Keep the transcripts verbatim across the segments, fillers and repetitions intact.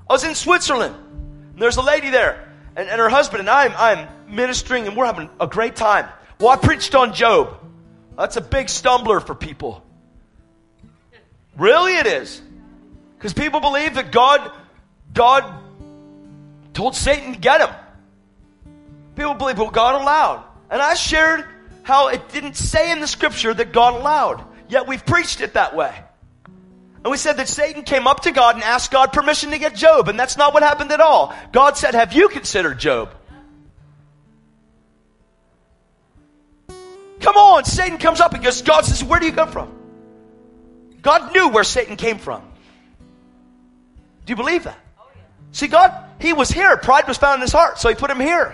I was in Switzerland. And there's a lady there. And, and her husband and I, I'm, I'm ministering and we're having a great time. Well, I preached on Job. That's a big stumbler for people. Really it is. Because people believe that God, God told Satan to get him. People believe what God allowed. And I shared how it didn't say in the scripture that God allowed. Yet we've preached it that way. And we said that Satan came up to God and asked God permission to get Job. And that's not what happened at all. God said, have you considered Job? Come on, Satan comes up and goes, God says, where do you come from? God knew where Satan came from. Do you believe that? See, God, he was here. Pride was found in his heart, so he put him here.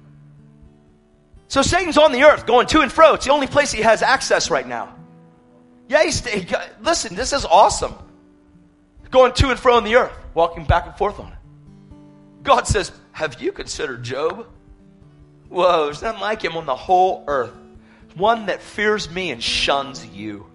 So Satan's on the earth, going to and fro. It's the only place he has access right now. Yeah, he's, he, listen, this is awesome. Going to and fro on the earth, walking back and forth on it. God says, have you considered Job? Whoa, there's nothing like him on the whole earth. One that fears me and shuns you.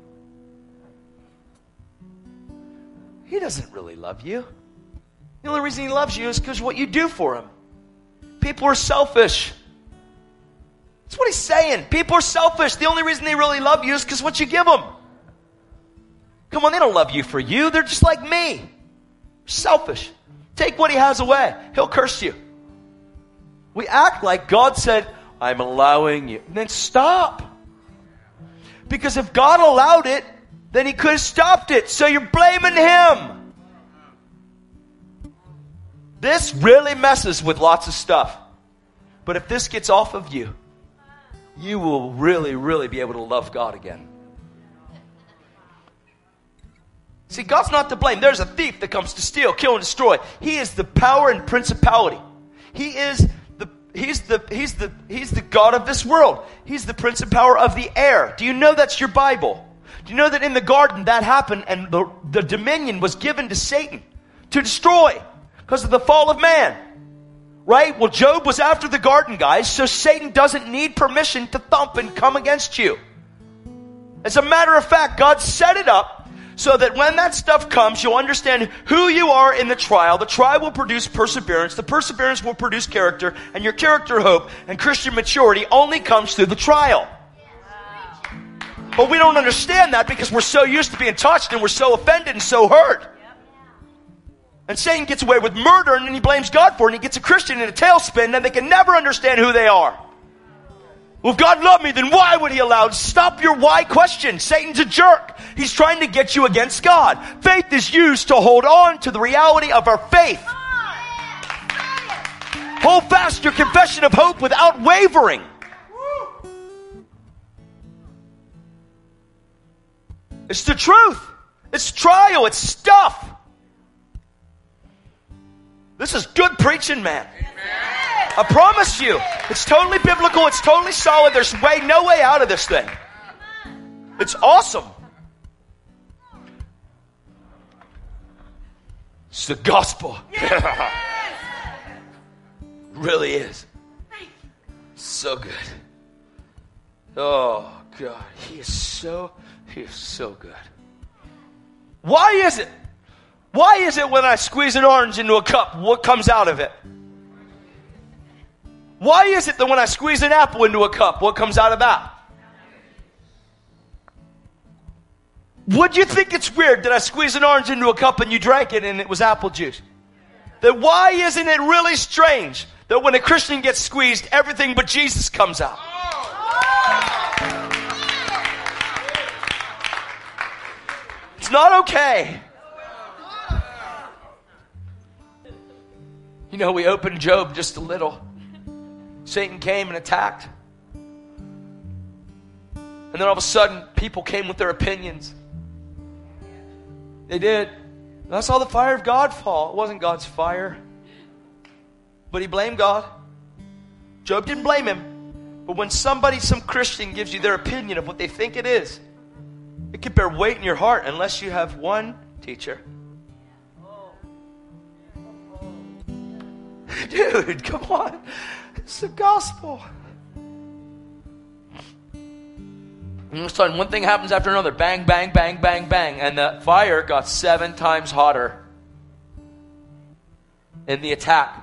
He doesn't really love you. The only reason he loves you is because of what you do for him. People are selfish. That's what he's saying. People are selfish. The only reason they really love you is because of what you give them. Come on, they don't love you for you. They're just like me. Selfish. Take what he has away. He'll curse you. We act like God said, I'm allowing you. And then stop. Because if God allowed it, then he could have stopped it. So you're blaming him. This really messes with lots of stuff. But if this gets off of you, you will really, really be able to love God again. See, God's not to blame. There's a thief that comes to steal, kill, and destroy. He is the power and principality. He is the He's the He's the He's the God of this world. He's the prince and power of the air. Do you know that's your Bible? Do you know that in the garden that happened and the, the dominion was given to Satan to destroy because of the fall of man? Right? Well, Job was after the garden, guys, so Satan doesn't need permission to thump and come against you. As a matter of fact, God set it up so that when that stuff comes, you'll understand who you are in the trial. The trial will produce perseverance. The perseverance will produce character. And your character, hope, and Christian maturity only comes through the trial. But we don't understand that because we're so used to being touched and we're so offended and so hurt. And Satan gets away with murder and then he blames God for it and he gets a Christian in a tailspin and they can never understand who they are. Well, if God loved me, then why would he allow it? Stop your why question. Satan's a jerk. He's trying to get you against God. Faith is used to hold on to the reality of our faith. Hold fast your confession of hope without wavering. It's the truth. It's trial. It's stuff. This is good preaching, man. I promise you. It's totally biblical. It's totally solid. There's way, no way out of this thing. It's awesome. It's the gospel. Really is. So good. Oh, God. He is so, he is so good. Why is it? Why is it when I squeeze an orange into a cup, what comes out of it? Why is it that when I squeeze an apple into a cup, what comes out of that? Would you think it's weird that I squeeze an orange into a cup and you drank it and it was apple juice? Then why isn't it really strange that when a Christian gets squeezed, everything but Jesus comes out? It's not okay. You know, we opened Job just a little. Satan came and attacked. And then all of a sudden, people came with their opinions. They did. And I saw the fire of God fall. It wasn't God's fire. But he blamed God. Job didn't blame him. But when somebody, some Christian gives you their opinion of what they think it is, it can bear weight in your heart unless you have one teacher. Dude, come on. It's the gospel. And all of a sudden, one thing happens after another. Bang, bang, bang, bang, bang. And the fire got seven times hotter. in the attack.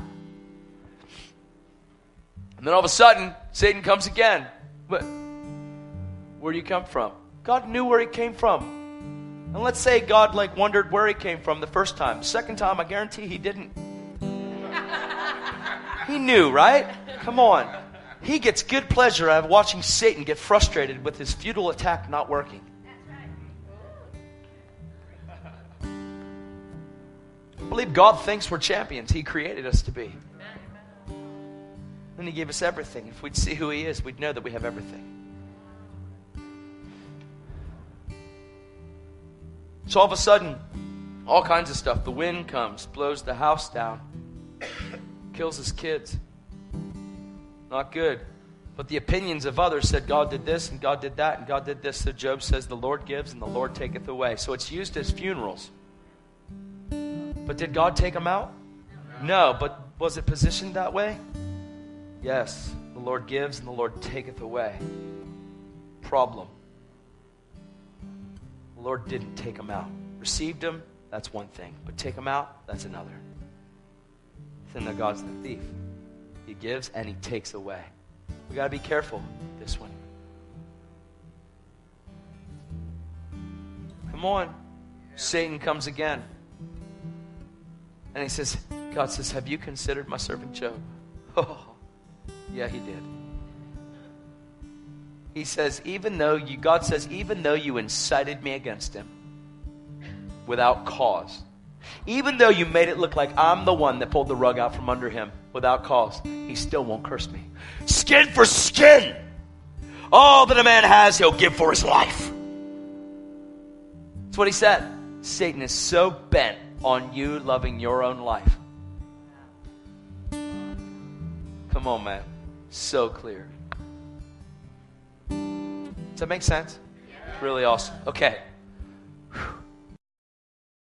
And then all of a sudden, Satan comes again. But where do you come from? God knew where he came from. And let's say God like wondered where he came from the first time. The second time, I guarantee he didn't. He knew, right? Come on. He gets good pleasure out of watching Satan get frustrated with his futile attack not working. I believe God thinks we're champions. He created us to be. And he gave us everything. If we'd see who he is, we'd know that we have everything. So all of a sudden, all kinds of stuff. The wind comes, blows the house down, kills his kids. Not good. But the opinions of others said God did this and God did that and God did this. So Job says the Lord gives and the Lord taketh away. So it's used as funerals. But did God take them out? No. But was it positioned that way? Yes. The Lord gives and the Lord taketh away. Problem. The Lord didn't take them out. Received them, that's one thing. But take them out, that's another. Then the God's the thief. He gives and he takes away. We got to be careful with this one. Come on. Satan comes again. And he says, God says, have you considered my servant Job? Oh, yeah, he did. He says, even though you, God says, even though you incited me against him without cause, even though you made it look like I'm the one that pulled the rug out from under him without cause, he still won't curse me. Skin for skin. All that a man has, he'll give for his life. That's what he said. Satan is so bent on you loving your own life. Come on, man. So clear. Does that make sense? Really awesome. Okay.